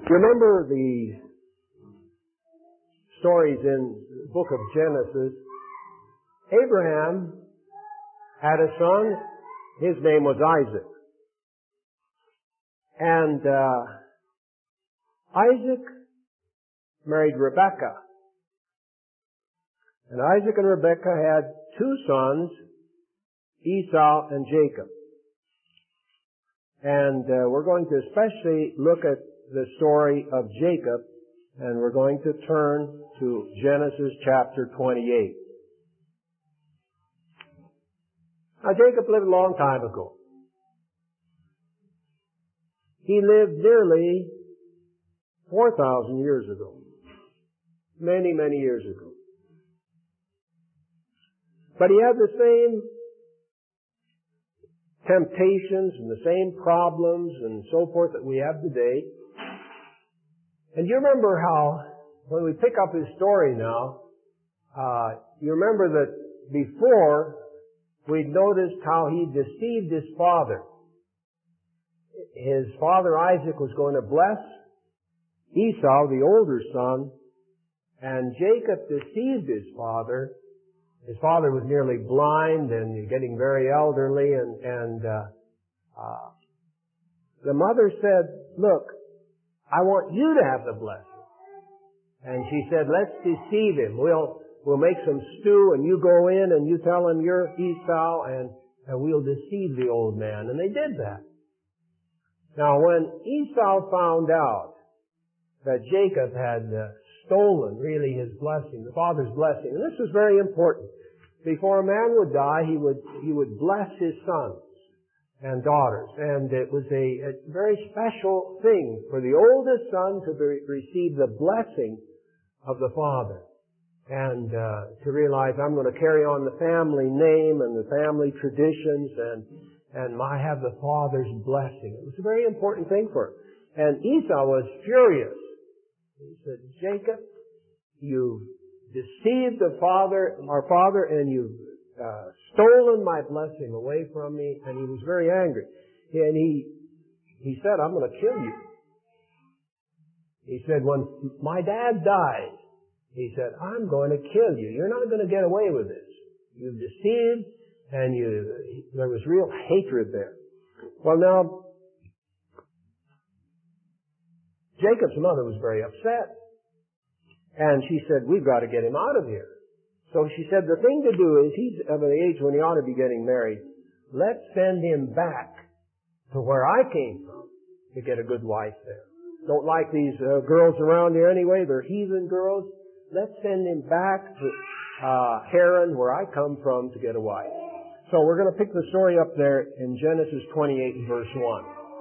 You remember the stories in the book of Genesis? Abraham had a son. His name was Isaac. And Isaac married Rebekah. And Isaac and Rebekah had two sons, Esau and Jacob. And we're going to especially look at the story of Jacob, and we're going to turn to Genesis chapter 28. Now, Jacob lived a long time ago. He lived nearly 4,000 years ago. Many, many years ago. But he had the same temptations and the same problems and so forth that we have today. And you remember how, when we pick up his story now, you remember that before we'd noticed how he deceived his father. His father Isaac was going to bless Esau, the older son, and Jacob deceived his father. His father was nearly blind and getting very elderly, and the mother said, "Look, I want you to have the blessing." And she said, "Let's deceive him. We'll make some stew, and you go in and you tell him you're Esau, and we'll deceive the old man." And they did that. Now, when Esau found out that Jacob had stolen really his blessing, the father's blessing, and this was very important. Before a man would die, he would bless his sons and daughters, and it was a very special thing for the oldest son to receive the blessing of the father, and to realize, I'm going to carry on the family name and the family traditions, and I have the father's blessing. It was a very important thing for him. And Esau was furious. He said, "Jacob, you've deceived our father, and you've stolen my blessing away from me." And he was very angry. And he said, "I'm going to kill you." He said, "When my dad dies," he said, "I'm going to kill you. You're not going to get away with this. You've deceived, and there was real hatred there." Well, now, Jacob's mother was very upset. And she said, "We've got to get him out of here." So she said, the thing to do is, he's of an age when he ought to be getting married. Let's send him back to where I came from to get a good wife there. Don't like these girls around here anyway. They're heathen girls. Let's send him back to Haran, where I come from, to get a wife. So we're going to pick the story up there in Genesis 28 and verse 1.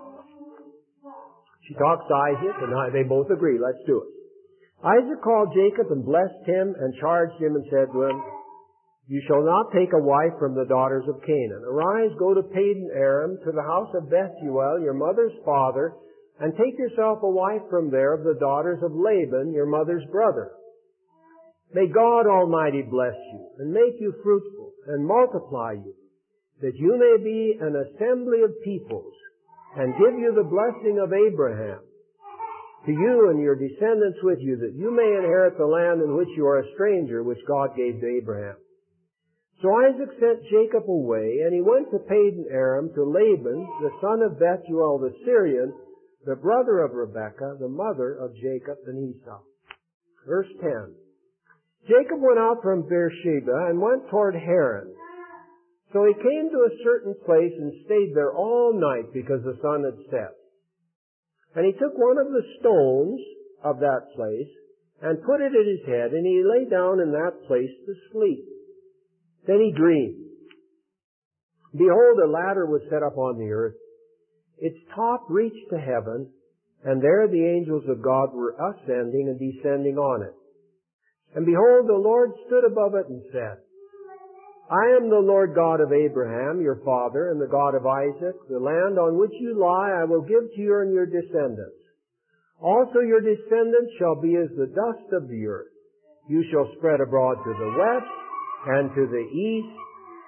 She talks to Isaac, and they both agree. Let's do it. Isaac called Jacob and blessed him and charged him and said to him, "You shall not take a wife from the daughters of Canaan. Arise, go to Padan Aram, to the house of Bethuel, your mother's father, and take yourself a wife from there of the daughters of Laban, your mother's brother. May God Almighty bless you, and make you fruitful, and multiply you, that you may be an assembly of peoples, and give you the blessing of Abraham, to you and your descendants with you, that you may inherit the land in which you are a stranger, which God gave to Abraham." So Isaac sent Jacob away, and he went to Padan Aram to Laban, the son of Bethuel the Syrian, the brother of Rebekah, the mother of Jacob and Esau. Verse 10. Jacob went out from Beersheba and went toward Haran. So he came to a certain place and stayed there all night because the sun had set. And he took one of the stones of that place and put it at his head, and he lay down in that place to sleep. Then he dreamed. Behold, a ladder was set up on the earth. Its top reached to heaven, and there the angels of God were ascending and descending on it. And behold, the Lord stood above it and said, "I am the Lord God of Abraham, your father, and the God of Isaac. The land on which you lie I will give to you and your descendants. Also your descendants shall be as the dust of the earth. You shall spread abroad to the west and to the east,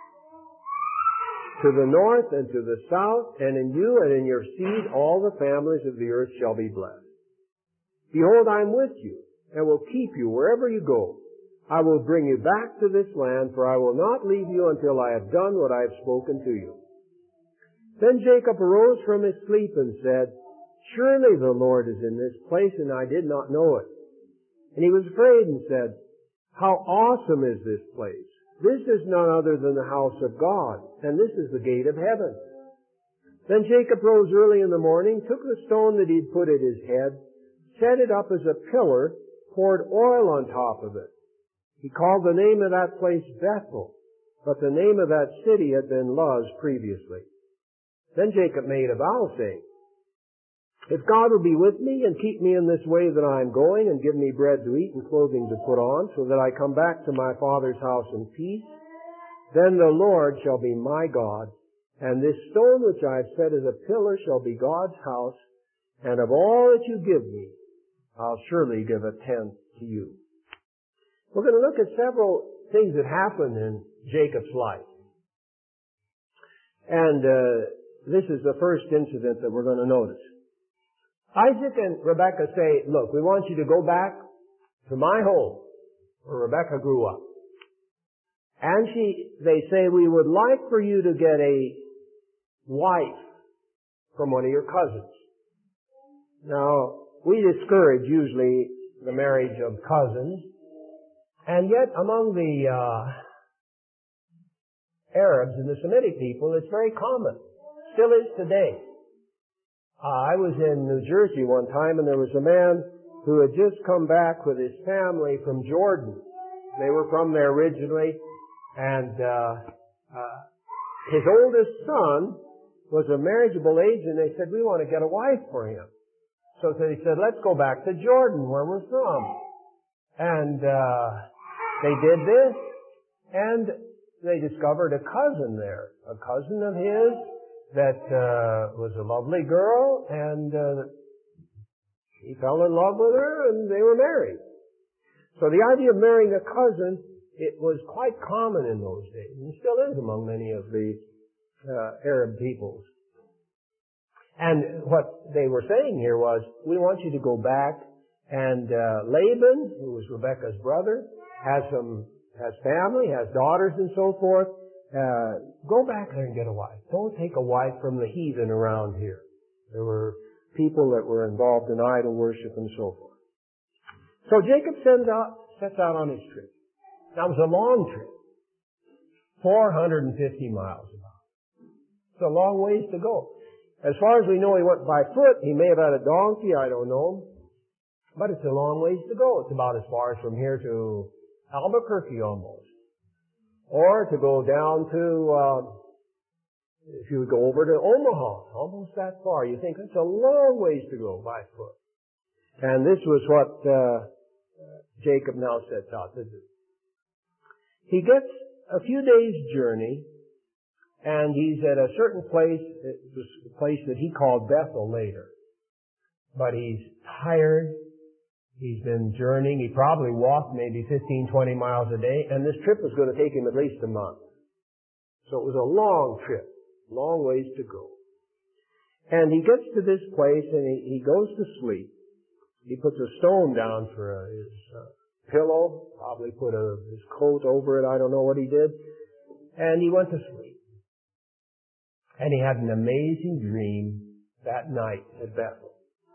to the north and to the south, and in you and in your seed all the families of the earth shall be blessed. Behold, I am with you, and will keep you wherever you go. I will bring you back to this land, for I will not leave you until I have done what I have spoken to you. Then Jacob arose from his sleep and said, Surely the Lord is in this place, and I did not know it. And he was afraid and said, How awesome is this place! This is none other than the house of God, and this is the gate of heaven. Then Jacob rose early in the morning, took the stone that he had put at his head, set it up as a pillar, poured oil on top of it. He called the name of that place Bethel, but the name of that city had been Luz previously. Then Jacob made a vow, saying, If God will be with me and keep me in this way that I am going, and give me bread to eat and clothing to put on, so that I come back to my father's house in peace, then the Lord shall be my God, and this stone which I have set as a pillar shall be God's house, and of all that you give me, I'll surely give a tenth to you. We're going to look at several things that happened in Jacob's life. And this is the first incident that we're going to notice. Isaac and Rebekah say, Look, we want you to go back to my home where Rebekah grew up. And they say, we would like for you to get a wife from one of your cousins. Now, we discourage usually the marriage of cousins. And yet, among the Arabs and the Semitic people, it's very common. Still is today. I was in New Jersey one time, and there was a man who had just come back with his family from Jordan. They were from there originally, and his oldest son was a marriageable age, and they said, we want to get a wife for him. So they said, let's go back to Jordan, where we're from. And they did this, and they discovered a cousin there, a cousin of his that was a lovely girl, and he fell in love with her, and they were married. So the idea of marrying a cousin, it was quite common in those days, and still is among many of the Arab peoples. And what they were saying here was, we want you to go back, and Laban, who was Rebekah's brother, has family, has daughters and so forth. Go back there and get a wife. Don't take a wife from the heathen around here. There were people that were involved in idol worship and so forth. So Jacob sets out on his trip. Now it was a long trip. 450 miles about. It's a long ways to go. As far as we know, he went by foot. He may have had a donkey, I don't know. But it's a long ways to go. It's about as far as from here to Albuquerque almost. Or to go down to, if you would go over to Omaha, almost that far. You think it's a long ways to go by foot. And this was what Jacob now sets out to do. He gets a few days' journey, and he's at a certain place, it was a place that he called Bethel later. But he's tired. He's been journeying. He probably walked maybe 15, 20 miles a day, and this trip was going to take him at least a month. So it was a long trip, long ways to go. And he gets to this place, and he goes to sleep. He puts a stone down for his pillow, probably put his coat over it, I don't know what he did, and he went to sleep. And he had an amazing dream that night at Bethel.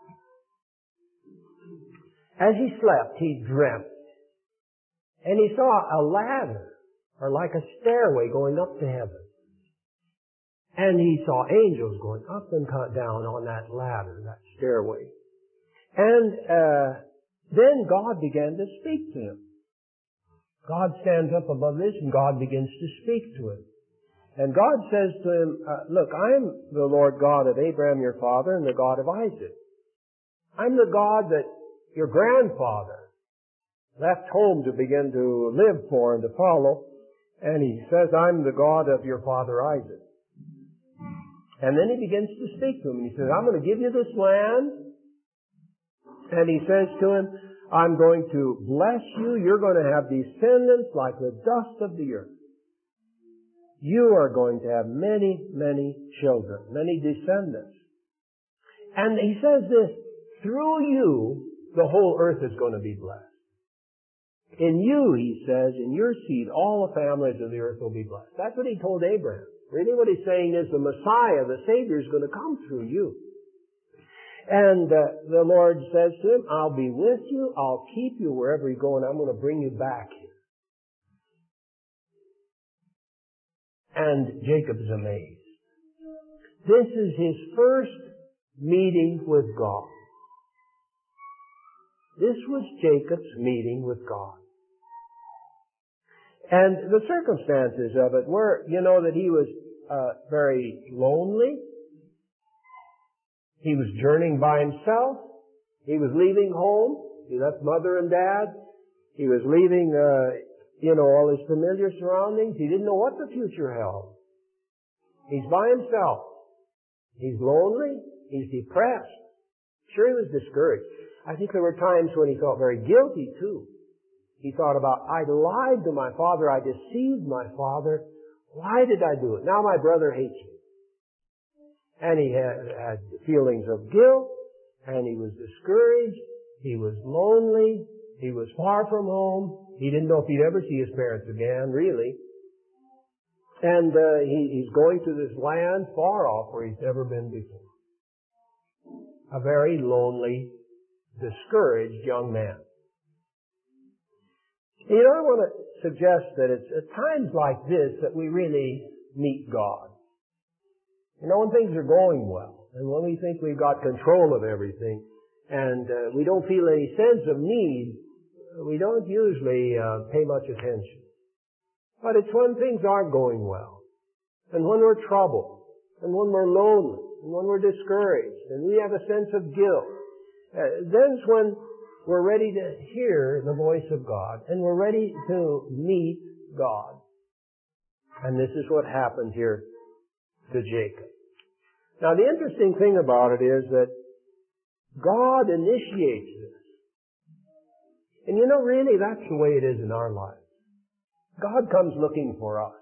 As he slept, he dreamt. And he saw a ladder, or like a stairway going up to heaven. And he saw angels going up and down on that ladder, that stairway. And then God began to speak to him. God stands up above this, and God begins to speak to him. And God says to him, look, I'm the Lord God of Abraham your father and the God of Isaac. I'm the God that your grandfather left home to begin to live for and to follow. And he says, I'm the God of your father Isaac. And then he begins to speak to him. And he says, I'm going to give you this land. And he says to him, I'm going to bless you. You're going to have descendants like the dust of the earth. You are going to have many, many children, many descendants. And he says this, through you, the whole earth is going to be blessed. In you, he says, in your seed, all the families of the earth will be blessed. That's what he told Abraham. Really what he's saying is the Messiah, the Savior, is going to come through you. And the Lord says to him, I'll be with you, I'll keep you wherever you go, and I'm going to bring you back here. And Jacob is amazed. This is his first meeting with God. This was Jacob's meeting with God. And the circumstances of it were, that he was very lonely. He was journeying by himself. He was leaving home. He left mother and dad. He was leaving, all his familiar surroundings. He didn't know what the future held. He's by himself. He's lonely. He's depressed. Sure, he was discouraged. I think there were times when he felt very guilty, too. He thought about, I lied to my father. I deceived my father. Why did I do it? Now my brother hates me. And he had feelings of guilt, and he was discouraged. He was lonely. He was far from home. He didn't know if he'd ever see his parents again, really. And he's going to this land far off where he's never been before. A very lonely, discouraged young man. I want to suggest that it's at times like this that we really meet God. When things are going well, and when we think we've got control of everything, and we don't feel any sense of need, we don't usually pay much attention. But it's when things aren't going well, and when we're troubled, and when we're lonely, and when we're discouraged, and we have a sense of guilt, then's when we're ready to hear the voice of God, and we're ready to meet God. And this is what happened here to Jacob. Now, the interesting thing about it is that God initiates this. And really, that's the way it is in our lives. God comes looking for us.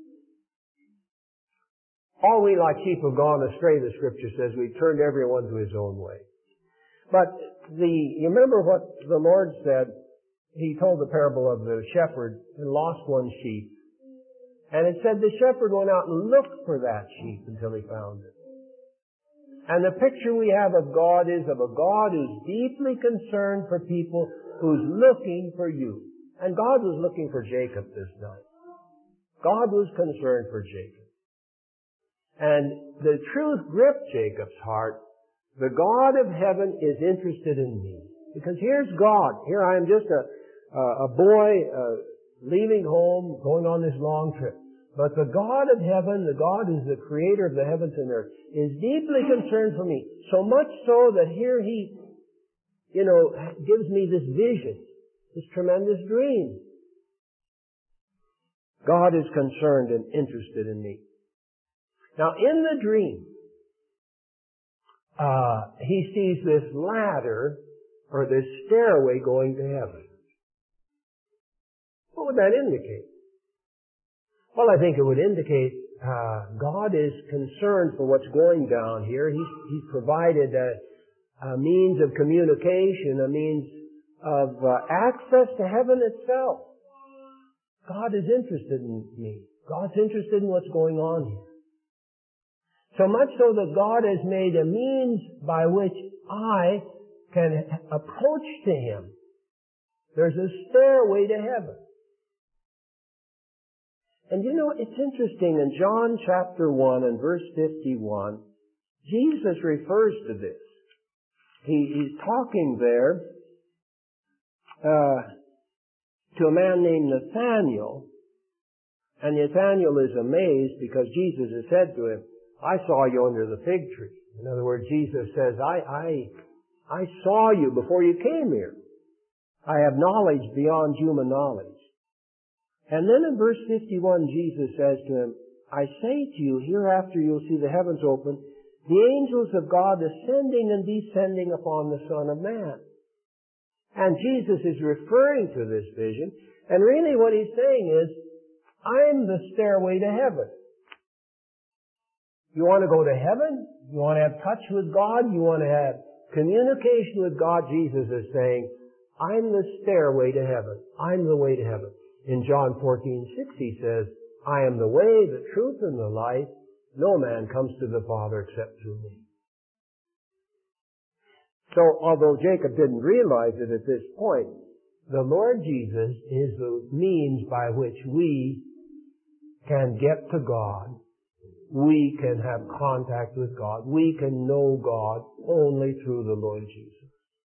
All we like sheep have gone astray, the Scripture says. We've turned everyone to his own way. But you remember what the Lord said? He told the parable of the shepherd who lost one sheep. And it said the shepherd went out and looked for that sheep until he found it. And the picture we have of God is of a God who's deeply concerned for people, who's looking for you. And God was looking for Jacob this night. God was concerned for Jacob. And the truth gripped Jacob's heart. The God of heaven is interested in me. Because here's God. Here I am just a boy leaving home, going on this long trip. But the God of heaven, the God who's the creator of the heavens and earth, is deeply concerned for me. So much so that here he, gives me this vision, this tremendous dream. God is concerned and interested in me. Now, in the dream, he sees this ladder or this stairway going to heaven. What would that indicate? Well, I think it would indicate God is concerned for what's going down here. He's provided a means of communication, a means of access to heaven itself. God is interested in me. God's interested in what's going on here. So much so that God has made a means by which I can approach to Him. There's a stairway to heaven. And it's interesting, in John chapter 1 and verse 51, Jesus refers to this. He's talking there to a man named Nathanael, and Nathanael is amazed because Jesus has said to him, I saw you under the fig tree. In other words, Jesus says, I saw you before you came here. I have knowledge beyond human knowledge. And then in verse 51, Jesus says to him, I say to you, hereafter you'll see the heavens open, the angels of God ascending and descending upon the Son of Man. And Jesus is referring to this vision, and really what he's saying is, I'm the stairway to heaven. You want to go to heaven? You want to have touch with God? You want to have Communication with God, Jesus is saying, I'm the stairway to heaven. I'm the way to heaven. In John 14:6 he says, I am the way, the truth, and the life. No man comes to the Father except through me. So, although Jacob didn't realize it at this point, the Lord Jesus is the means by which we can get to God. We can have contact with God. We can know God only through the Lord Jesus.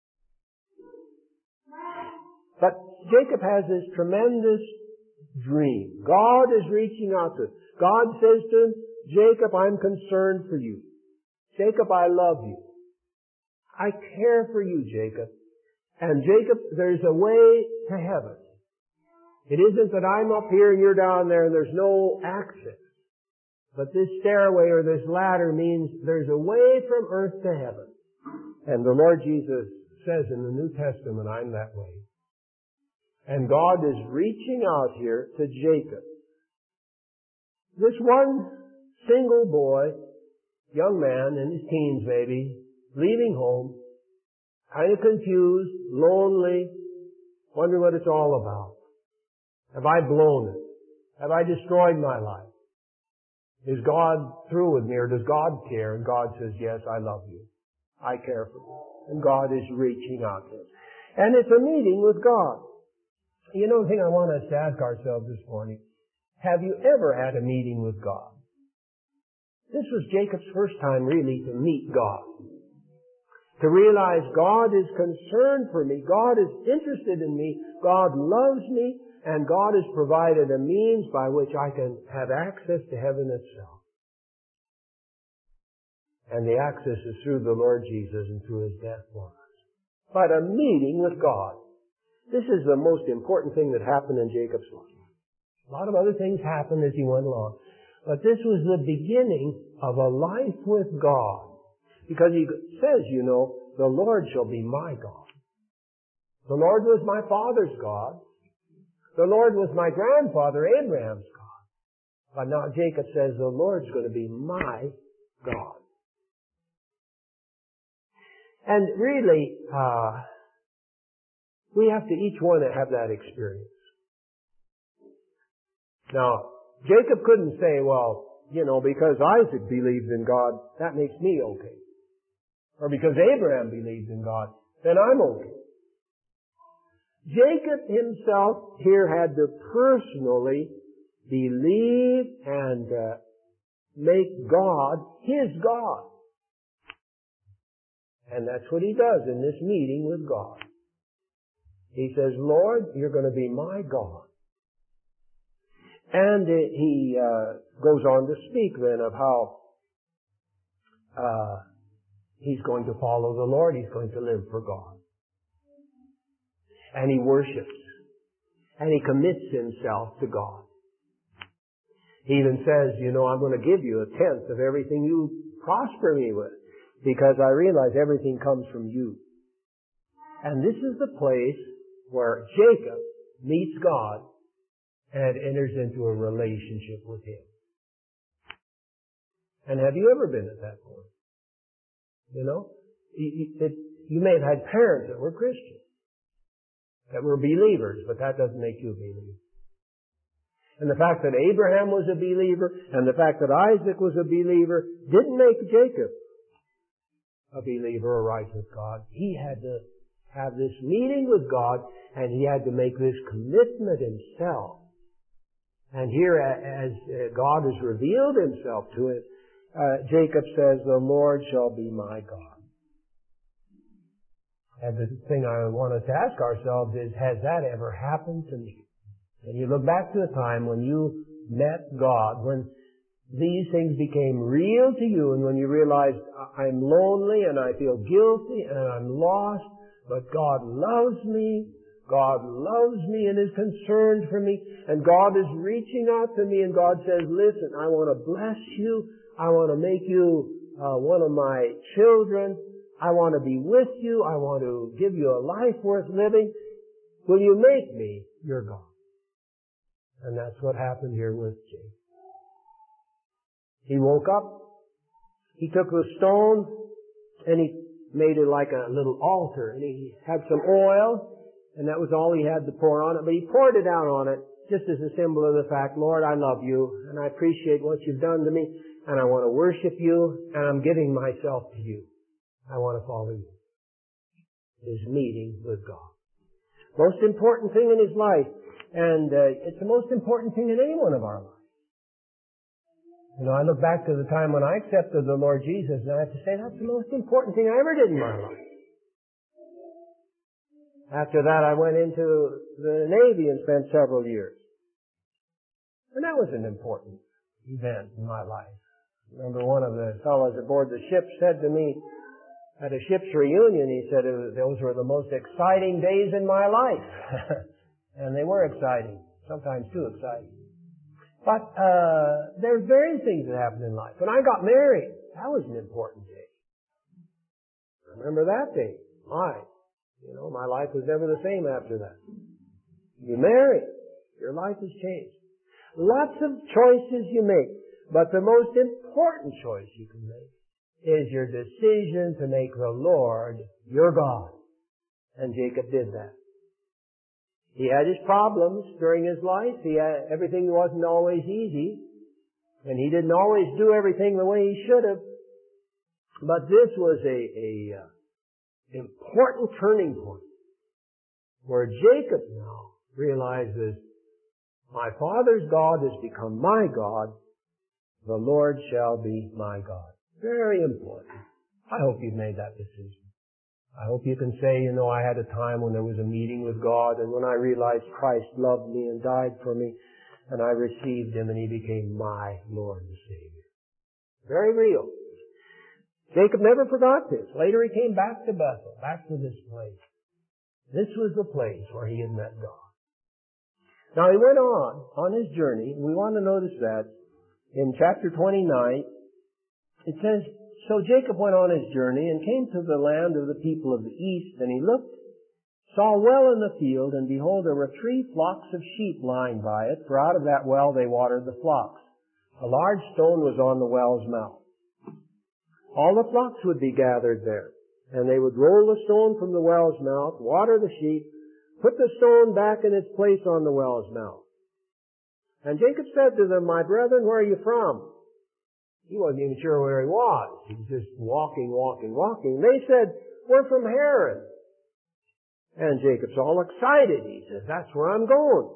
But Jacob has this tremendous dream. God is reaching out to him. God says to him, Jacob, I'm concerned for you. Jacob, I love you. I care for you, Jacob. And Jacob, there's a way to heaven. It isn't that I'm up here and you're down there and there's no access. But this stairway or this ladder means there's a way from earth to heaven. And the Lord Jesus says in the New Testament, I'm that way. And God is reaching out here to Jacob. This one single boy, young man in his teens maybe, leaving home, kind of confused, lonely, wondering what it's all about. Have I blown it? Have I destroyed my life? Is God through with me, or does God care? And God says, yes, I love you. I care for you. And God is reaching out to him. And it's a meeting with God. You know the thing I want us to ask ourselves this morning, have you ever had a meeting with God? This was Jacob's first time really to meet God. To realize God is concerned for me, God is interested in me, God loves me, and God has provided a means by which I can have access to heaven itself. And the access is through the Lord Jesus and through His death for us. But a meeting with God. This is the most important thing that happened in Jacob's life. A lot of other things happened as he went along. But this was the beginning of a life with God. Because he says, you know, the Lord shall be my God. The Lord was my father's God. The Lord was my grandfather Abraham's God. But now Jacob says the Lord's going to be my God. And really, we have to each one have that experience. Now, Jacob couldn't say, well, you know, because Isaac believed in God, that makes me okay. Or because Abraham believed in God, then I'm okay. Jacob himself here had to personally believe and make God his God. And that's what he does in this meeting with God. He says, Lord, you're going to be my God. And he goes on to speak then of how he's going to follow the Lord. He's going to live for God. And he worships. And he commits himself to God. He even says, you know, I'm going to give you 1/10 of everything you prosper me with, because I realize everything comes from you. And this is the place where Jacob meets God and enters into a relationship with Him. And have you ever been at that point? You know? You may have had parents that were Christians, that were believers, but that doesn't make you a believer. And the fact that Abraham was a believer and the fact that Isaac was a believer didn't make Jacob a believer or right with God. He had to have this meeting with God, and he had to make this commitment himself. And here, as God has revealed Himself to him, Jacob says, the Lord shall be my God. And the thing I want us to ask ourselves is, has that ever happened to me? And you look back to the time when you met God, when these things became real to you, and when you realized, I'm lonely and I feel guilty and I'm lost, but God loves me. God loves me and is concerned for me, and God is reaching out to me, and God says, listen, I want to bless you. I want to make you one of my children. I want to be with you. I want to give you a life worth living. Will you make me your God? And that's what happened here with Jacob. He woke up, he took the stone, and he made it like a little altar, and he had some oil, and that was all he had to pour on it, but he poured it out on it just as a symbol of the fact, Lord, I love you, and I appreciate what you've done to me, and I want to worship you, and I'm giving myself to you. I want to follow you. His meeting with God. Most important thing in his life, and it's the most important thing in any one of our lives. You know, I look back to the time when I accepted the Lord Jesus, and I have to say that's the most important thing I ever did in my life. After that, I went into the Navy and spent several years. And that was an important event in my life. I remember one of the fellows aboard the ship said to me at a ship's reunion, he said, those were the most exciting days in my life. And they were exciting, sometimes too exciting. But there's various things that happen in life. When I got married, that was an important day. I remember that day. My life was never the same after that. You marry, your life has changed. Lots of choices you make, but the most important choice you can make is your decision to make the Lord your God. And Jacob did that. He had his problems during his life. Everything wasn't always easy. And he didn't always do everything the way he should have. But this was a important turning point where Jacob now realizes, my father's God has become my God. The Lord shall be my God. Very important. I hope you've made that decision. I hope you can say, I had a time when there was a meeting with God, and when I realized Christ loved me and died for me, and I received him and he became my Lord and Savior. Very real. Jacob never forgot this. Later he came back to Bethel, back to this place. This was the place where he had met God. Now he went on his journey, and we want to notice that in chapter 29, it says, so Jacob went on his journey and came to the land of the people of the east, and he looked, saw a well in the field, and behold, there were 3 flocks of sheep lying by it, for out of that well they watered the flocks. A large stone was on the well's mouth. All the flocks would be gathered there, and they would roll the stone from the well's mouth, water the sheep, put the stone back in its place on the well's mouth. And Jacob said to them, my brethren, where are you from? He wasn't even sure where he was. He was just walking. They said, we're from Haran. And Jacob's all excited. He says, that's where I'm going.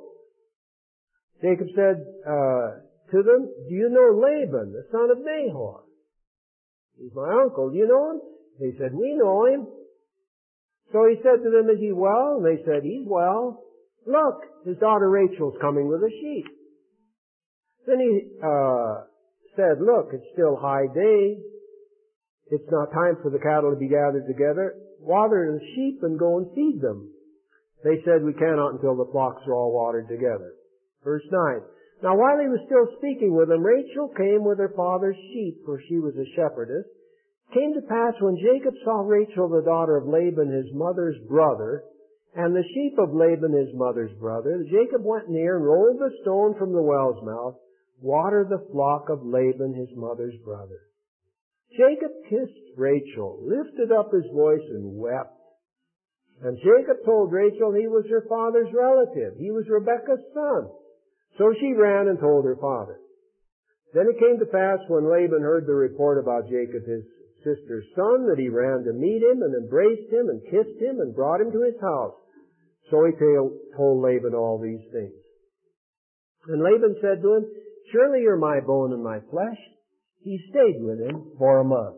Jacob said to them, do you know Laban, the son of Nahor? He's my uncle. Do you know him? They said, we know him. So he said to them, is he well? And they said, he's well. Look, his daughter Rachel's coming with the sheep. Then he said, look, it's still high day. It's not time for the cattle to be gathered together. Water the sheep and go and feed them. They said, we cannot until the flocks are all watered together. Verse 9. Now while he was still speaking with them, Rachel came with her father's sheep, for she was a shepherdess. It came to pass when Jacob saw Rachel, the daughter of Laban, his mother's brother, and the sheep of Laban, his mother's brother, Jacob went near and rolled the stone from the well's mouth, watered the flock of Laban, his mother's brother. Jacob kissed Rachel, lifted up his voice, and wept. And Jacob told Rachel he was her father's relative. He was Rebekah's son. So she ran and told her father. Then it came to pass when Laban heard the report about Jacob, his sister's son, that he ran to meet him and embraced him and kissed him and brought him to his house. So he told Laban all these things. And Laban said to him, surely you're my bone and my flesh. He stayed with him for a month.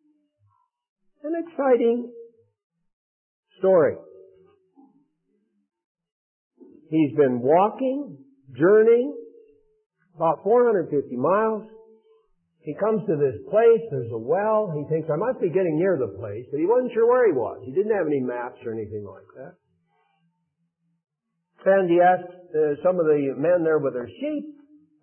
An exciting story. He's been walking, journeying, about 450 miles. He comes to this place, there's a well. He thinks, I must be getting near the place, but he wasn't sure where he was. He didn't have any maps or anything like that. And he asked some of the men there with their sheep,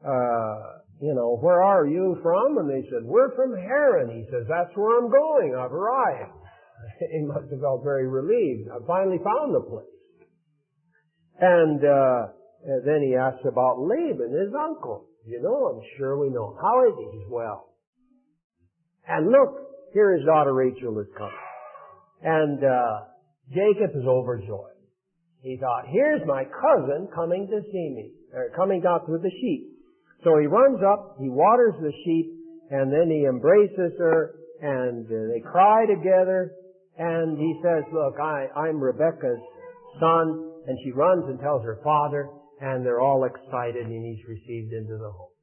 where are you from? And they said, we're from Haran. He says, that's where I'm going. I've arrived. He must have felt very relieved. I finally found the place. And then he asks about Laban, his uncle. I'm sure we know. How is he? He's well. And look, here his daughter Rachel is coming. And Jacob is overjoyed. He thought, here's my cousin coming to see me, or coming out with the sheep. So he runs up, he waters the sheep, and then he embraces her, and they cry together, and he says, look, I'm Rebekah's son, and she runs and tells her father, and they're all excited, and he's received into the home.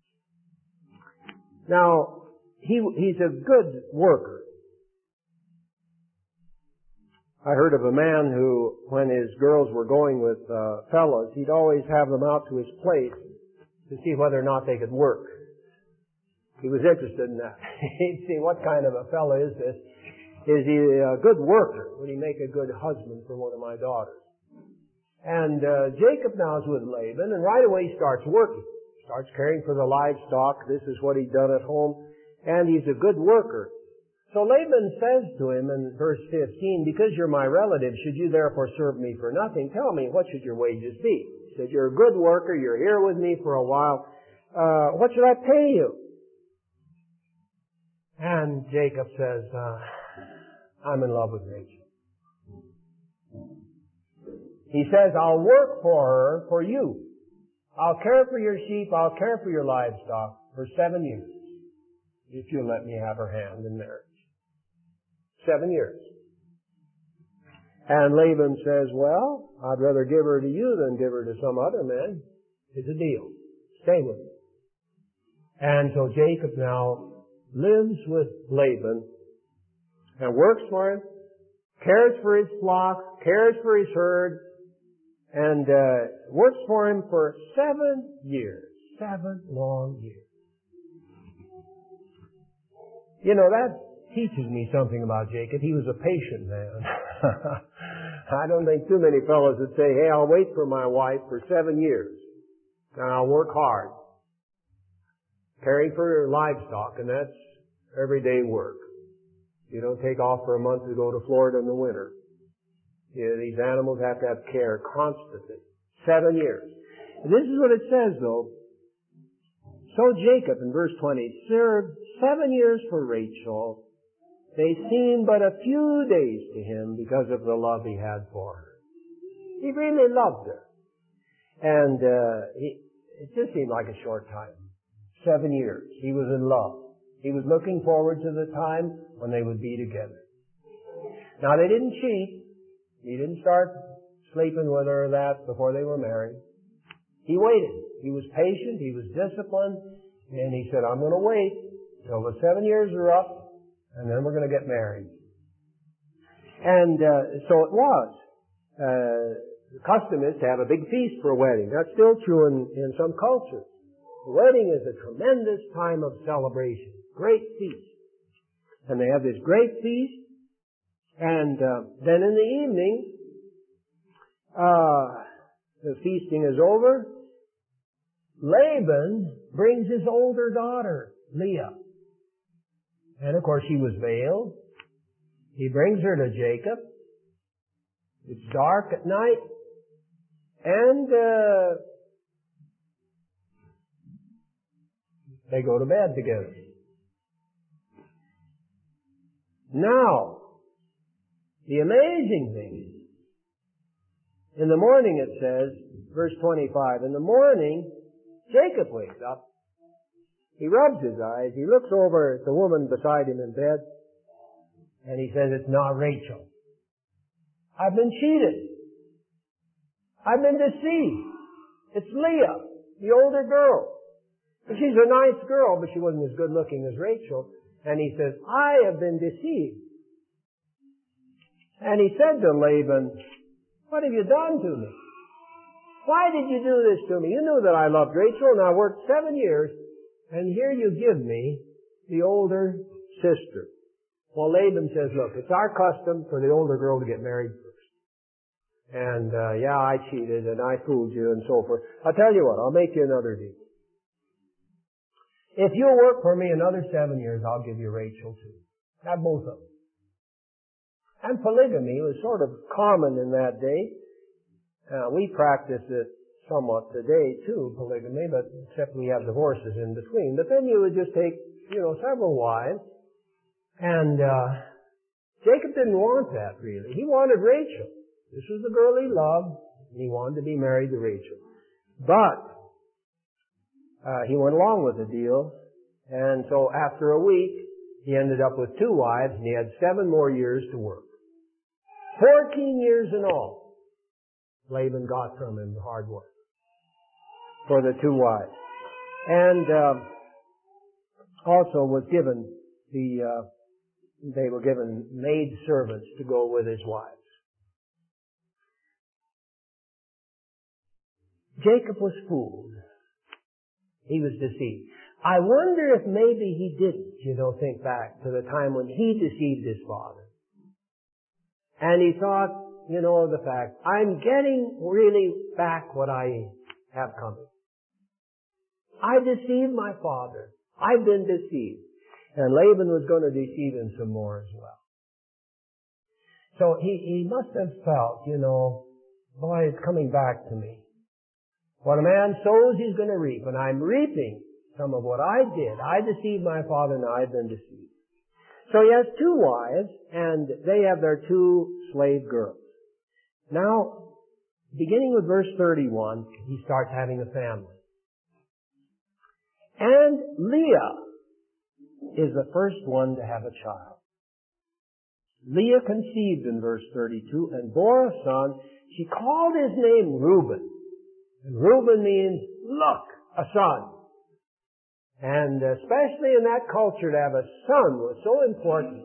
Now, he's a good worker. I heard of a man who, when his girls were going with fellows, he'd always have them out to his place to see whether or not they could work. He was interested in that. He'd see what kind of a fellow is this. Is he a good worker? Would he make a good husband for one of my daughters? And Jacob now is with Laban, and right away he starts working. Starts caring for the livestock. This is what he'd done at home. And he's a good worker. So Laban says to him in verse 15, because you're my relative, should you therefore serve me for nothing? Tell me, what should your wages be? He said, you're a good worker, you're here with me for a while. What should I pay you? And Jacob says, I'm in love with Rachel. He says, I'll work for her, for you. I'll care for your sheep, I'll care for your livestock for 7 years, if you'll let me have her hand in marriage. 7 years. And Laban says, well, I'd rather give her to you than give her to some other man. It's a deal. Stay with me. And so Jacob now lives with Laban and works for him, cares for his flock, cares for his herd, and works for him for 7 years. 7 long years. You know, that teaches me something about Jacob. He was a patient man. I don't think too many fellows would say, hey, I'll wait for my wife for 7 years, and I'll work hard, caring for her livestock, and that's everyday work. You don't take off for a month to go to Florida in the winter. You know, these animals have to have care constantly. 7 years. And this is what it says, though. So Jacob, in verse 20, served 7 years for Rachel. They seemed but a few days to him because of the love he had for her. He really loved her. And it just seemed like a short time. 7 years. He was in love. He was looking forward to the time when they would be together. Now, they didn't cheat. He didn't start sleeping with her or that before they were married. He waited. He was patient. He was disciplined. And he said, I'm going to wait till the 7 years are up, and then we're going to get married. And so it was. The custom is to have a big feast for a wedding. That's still true in some cultures. The wedding is a tremendous time of celebration. Great feast. And they have this great feast. And then in the evening, the feasting is over. Laban brings his older daughter, Leah. And of course she was veiled. He brings her to Jacob. It's dark at night. And they go to bed together. Now, the amazing thing, in the morning it says, verse 25, in the morning, Jacob wakes up. He rubs his eyes. He looks over at the woman beside him in bed, and he says, it's not Rachel. I've been cheated. I've been deceived. It's Leah, the older girl. She's a nice girl, but she wasn't as good looking as Rachel. And he says, I have been deceived. And he said to Laban, what have you done to me? Why did you do this to me? You knew that I loved Rachel, and I worked 7 years, and here you give me the older sister. Well, Laban says, look, it's our custom for the older girl to get married first. And, yeah, I cheated, and I fooled you, and so forth. I'll tell you what, I'll make you another deal. If you'll work for me another 7 years, I'll give you Rachel too. Have both of them. And polygamy was sort of common in that day. We practice it somewhat today too, polygamy, but except we have divorces in between. But then you would just take, several wives. And Jacob didn't want that, really. He wanted Rachel. This was the girl he loved, and he wanted to be married to Rachel. But he went along with the deal, and so after a week, he ended up with 2 wives, and he had 7 more years to work. 14 years in all, Laban got from him the hard work for the 2 wives. And also was given they were given maid servants to go with his wives. Jacob was fooled. He was deceived. I wonder if maybe he didn't, think back to the time when he deceived his father. And he thought, the fact, I'm getting really back what I have coming. I deceived my father. I've been deceived. And Laban was going to deceive him some more as well. So he must have felt, boy, it's coming back to me. What a man sows, he's going to reap. And I'm reaping some of what I did. I deceived my father, and I've been deceived. So he has 2 wives, and they have their 2 slave girls. Now, beginning with verse 31, he starts having a family. And Leah is the first one to have a child. Leah conceived in verse 32 and bore a son. She called his name Reuben. And Reuben means, look, a son. And especially in that culture, to have a son was so important.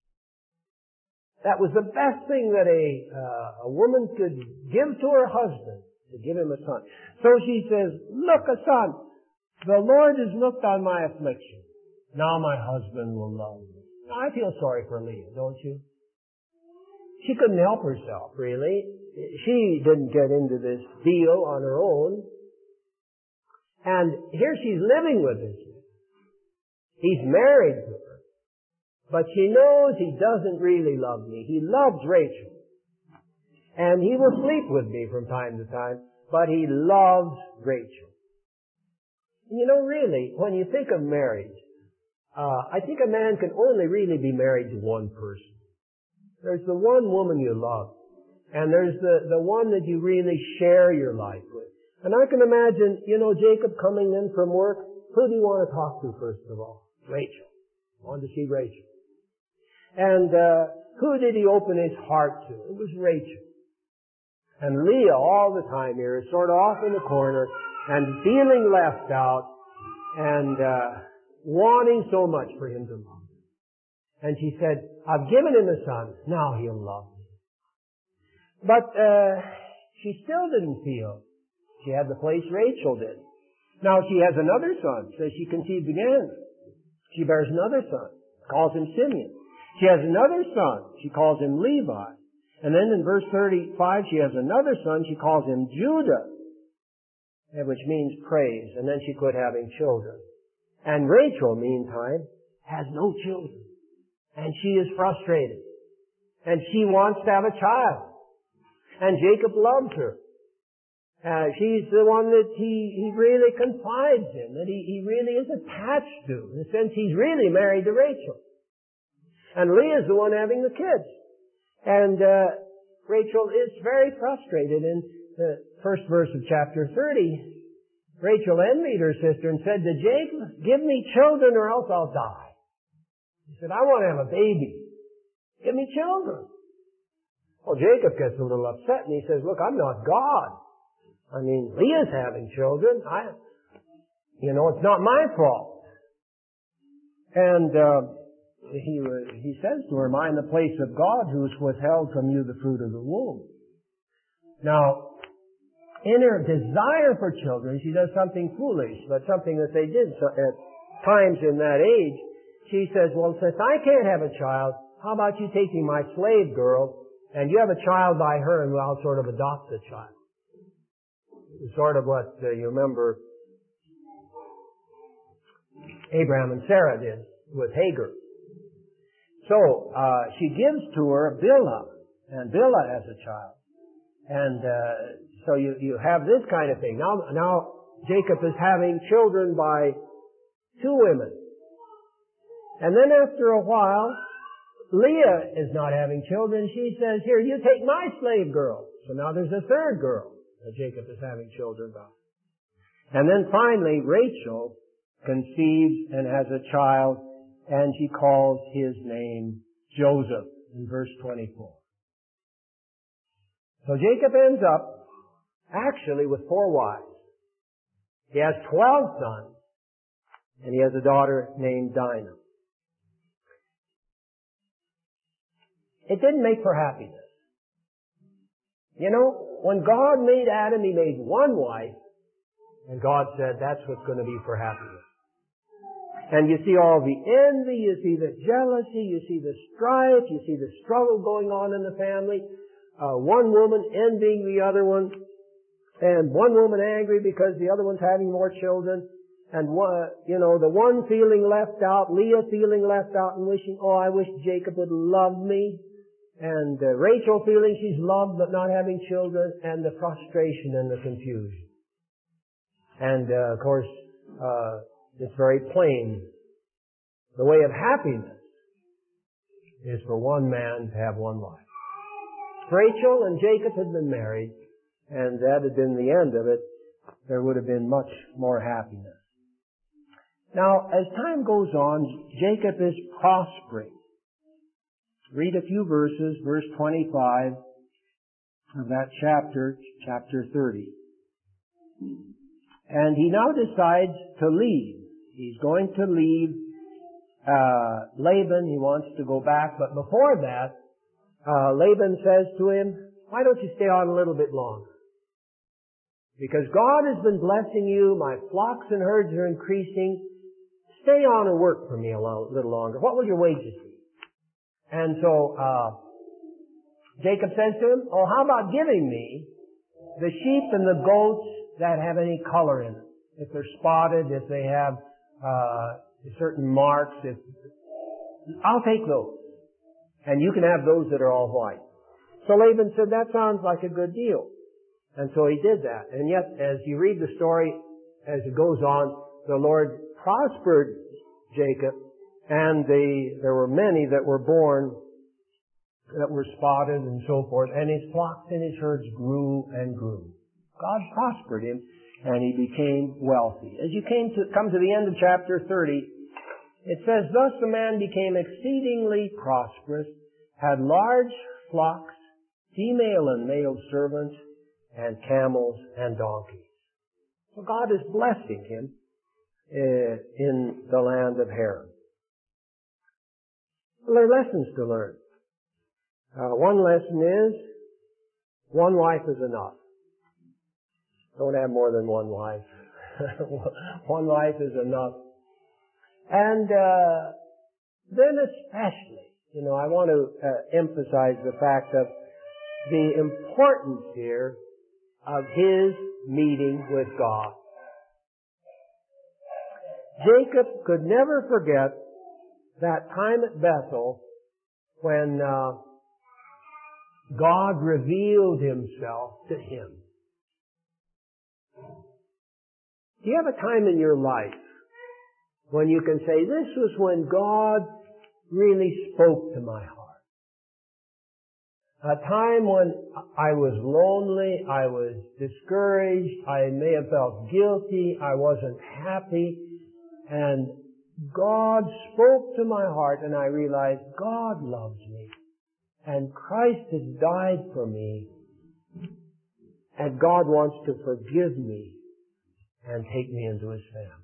That was the best thing that a woman could give to her husband, to give him a son. So she says, look, a son. The Lord has looked on my affliction. Now my husband will love me. Now, I feel sorry for Leah, don't you? She couldn't help herself, really. She didn't get into this deal on her own. And here she's living with this man. He's married to her. But she knows he doesn't really love me. He loves Rachel. And he will sleep with me from time to time, but he loves Rachel. Really, when you think of marriage, I think a man can only really be married to one person. There's the one woman you love, and there's the one that you really share your life with. And I can imagine, Jacob coming in from work. Who do you want to talk to first of all? Rachel. I wanted to see Rachel. And who did he open his heart to? It was Rachel. And Leah all the time here is sort of off in the corner and feeling left out and wanting so much for him to love. And she said, I've given him a son. Now he'll love me. But she still didn't feel she had the place Rachel did. Now she has another son, so she conceived again. She bears another son, calls him Simeon. She has another son, she calls him Levi. And then in verse 35, she has another son, she calls him Judah, which means praise. And then she quit having children. And Rachel, meantime, has no children. And she is frustrated. And she wants to have a child. And Jacob loves her. She's the one that he really confides in, that he really is attached to. In the sense he's really married to Rachel. And Leah's the one having the kids. And Rachel is very frustrated. In the first verse of chapter 30, Rachel envied her sister and said to Jacob, give me children or else I'll die. He said, I want to have a baby. Give me children. Well, Jacob gets a little upset and he says, look, I'm not God. I mean, Leah's having children. It's not my fault. And he says to her, am I in the place of God who has withheld from you the fruit of the womb? Now, in her desire for children, she does something foolish, but something that they did at times in that age. She says, well, since I can't have a child, how about you taking my slave girl and you have a child by her and I'll sort of adopt the child. Sort of what you remember Abraham and Sarah did with Hagar. So she gives to her Bilhah, and Bilhah has a child. And so you have this kind of thing. Now Jacob is having children by 2 women. And then after a while, Leah is not having children. She says, here, you take my slave girl. So now there's a third girl that Jacob is having children by. And then finally, Rachel conceives and has a child, and she calls his name Joseph in verse 24. So Jacob ends up actually with 4 wives. He has 12 sons, and he has a daughter named Dinah. It didn't make for happiness. You know, when God made Adam, He made one wife, and God said that's what's going to be for happiness. And you see all the envy, you see the jealousy, you see the strife, you see the struggle going on in the family. One woman envying the other one, and one woman angry because the other one's having more children, and the one feeling left out, Leah feeling left out and wishing, oh, I wish Jacob would love me, and Rachel feeling she's loved but not having children, and the frustration and the confusion. And of course, it's very plain. The way of happiness is for one man to have one wife. Rachel and Jacob had been married, and that had been the end of it. There would have been much more happiness. Now, as time goes on, Jacob is prospering. Read a few verses, verse 25 of that chapter 30. And he now decides to leave. He's going to leave Laban. He wants to go back, but before that, Laban says to him, why don't you stay on a little bit longer? Because God has been blessing you, my flocks and herds are increasing. Stay on and work for me a little longer. What will your wages be? And so Jacob says to him, oh, how about giving me the sheep and the goats that have any color in them? If they're spotted, if they have certain marks, I'll take those. And you can have those that are all white. So Laban said, that sounds like a good deal. And so he did that. And yet, as you read the story, as it goes on, the Lord prospered Jacob, and there were many that were born that were spotted and so forth, and his flocks and his herds grew and grew. God prospered him, and he became wealthy. As you come to the end of chapter 30, it says, thus the man became exceedingly prosperous, had large flocks, female and male servants, and camels and donkeys. So God is blessing him in the land of Haran. Well, there are lessons to learn. One lesson is, one wife is enough. Don't have more than one wife. One wife is enough. And then especially, I want to emphasize the fact of the importance here of his meeting with God. Jacob could never forget that time at Bethel when God revealed himself to him. Do you have a time in your life when you can say, this was when God really spoke to my heart? A time when I was lonely, I was discouraged, I may have felt guilty, I wasn't happy, and God spoke to my heart and I realized God loves me and Christ has died for me and God wants to forgive me and take me into His family.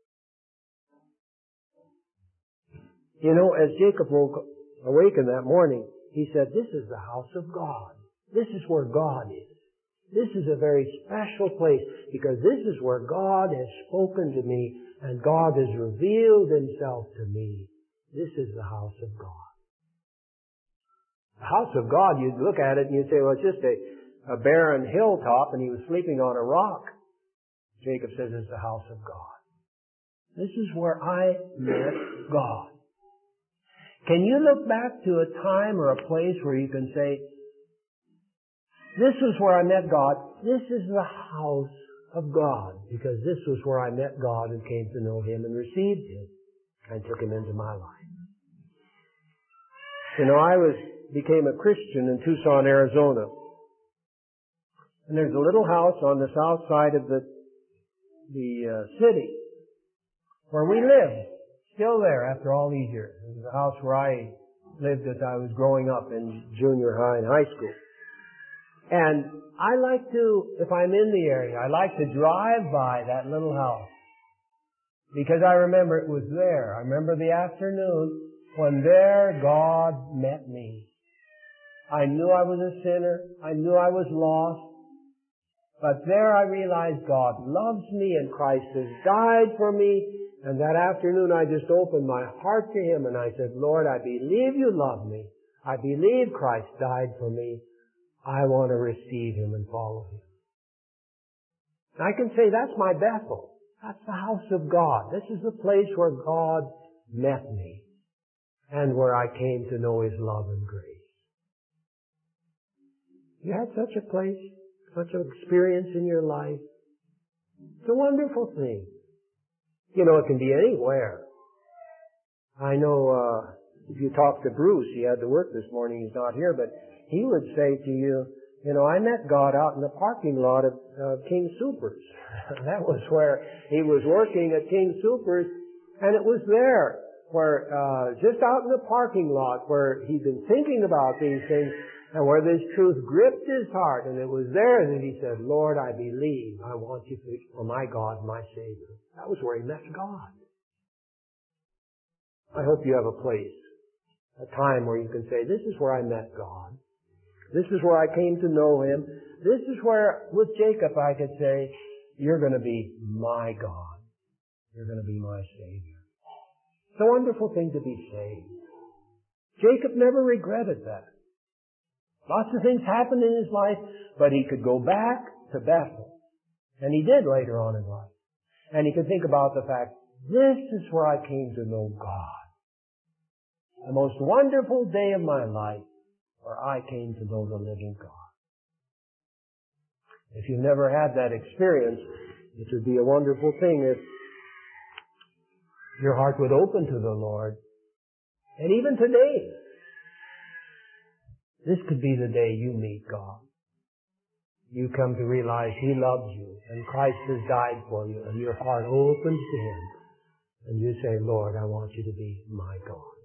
As Jacob awakened that morning, he said, this is the house of God. This is where God is. This is a very special place because this is where God has spoken to me and God has revealed Himself to me. This is the house of God. The house of God, you'd look at it and you'd say, well, it's just a barren hilltop and he was sleeping on a rock. Jacob says it's the house of God. This is where I met God. Can you look back to a time or a place where you can say, this is where I met God. This is the house of God. Because this was where I met God and came to know Him and received Him and took Him into my life. You know, I became a Christian in Tucson, Arizona. And there's a little house on the south side of the city where we live. Still there after all these years. It was the house where I lived as I was growing up in junior high and high school. And I like to, if I'm in the area, I like to drive by that little house. Because I remember it was there. I remember the afternoon when there God met me. I knew I was a sinner. I knew I was lost. But there I realized God loves me and Christ has died for me. And that afternoon I just opened my heart to Him and I said, Lord, I believe You love me. I believe Christ died for me. I want to receive Him and follow Him. And I can say that's my Bethel. That's the house of God. This is the place where God met me and where I came to know His love and grace. You had such a place, such an experience in your life. It's a wonderful thing. You know, it can be anywhere. I know if you talk to Bruce, he had to work this morning, he's not here, but he would say to you, you know, I met God out in the parking lot of King Soopers. That was where he was working at King Soopers, and it was there where, just out in the parking lot where he'd been thinking about these things, and where this truth gripped his heart, and it was there that he said, Lord, I believe. I want You for my God, my Savior. That was where he met God. I hope you have a place, a time where you can say, this is where I met God. This is where I came to know Him. This is where, with Jacob, I could say, You're going to be my God. You're going to be my Savior. It's a wonderful thing to be saved. Jacob never regretted that. Lots of things happened in his life, but he could go back to Bethel. And he did later on in life. And he could think about the fact, this is where I came to know God. The most wonderful day of my life, where I came to know the living God. If you've never had that experience, it would be a wonderful thing if your heart would open to the Lord. And even today, this could be the day you meet God. You come to realize He loves you and Christ has died for you and your heart opens to Him and you say, Lord, I want You to be my God.